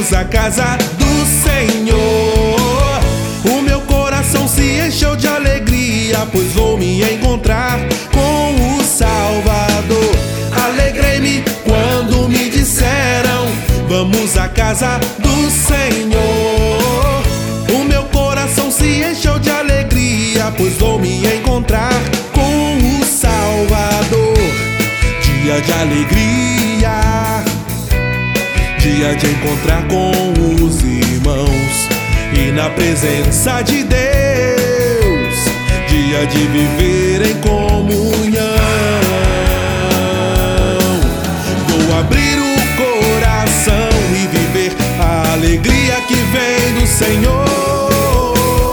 vamos à casa do Senhor. O meu coração se encheu de alegria, pois vou me encontrar com o Salvador. Alegrei-me quando me disseram: vamos à casa do Senhor. O meu coração se encheu de alegria, pois vou me encontrar com o Salvador. Dia de alegria, dia de encontrar com os irmãos e na presença de Deus, dia de viver em comunhão. Vou abrir o coração e viver a alegria que vem do Senhor.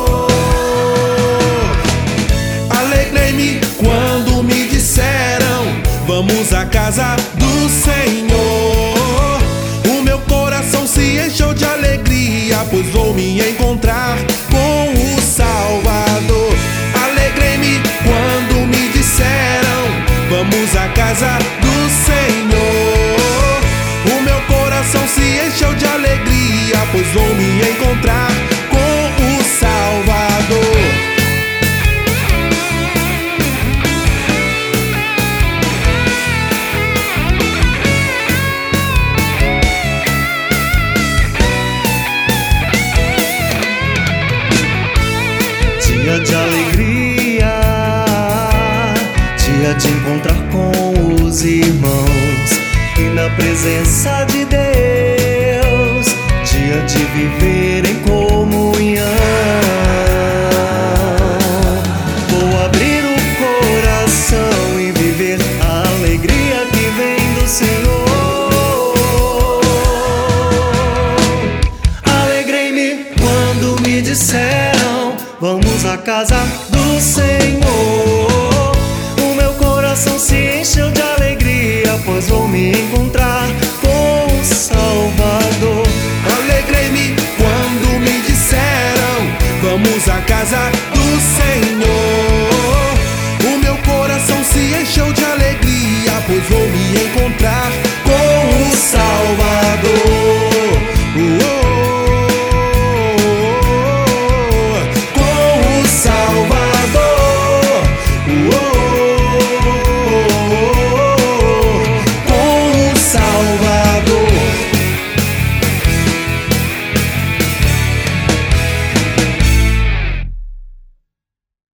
Alegrei-me quando me disseram: vamos à casa do Senhor. O meu coração se encheu de alegria, pois vou me encontrar com o Salvador. Alegrei-me quando me disseram: vamos à casa do Senhor. O meu coração se encheu de alegria, pois vou me encontrar com o Salvador. Dia de alegria, dia de encontrar com os irmãos e na presença de Deus, dia de viver em comunhão. Vou abrir o coração e viver a alegria que vem do Senhor. Alegrei-me quando me disseram: vamos à casa do Senhor. O meu coração se encheu de alegria, pois vou me encontrar com o Salvador. Alegrei-me quando me disseram: vamos à casa do Senhor. O meu coração se encheu de alegria, pois vou me encontrar com o Salvador.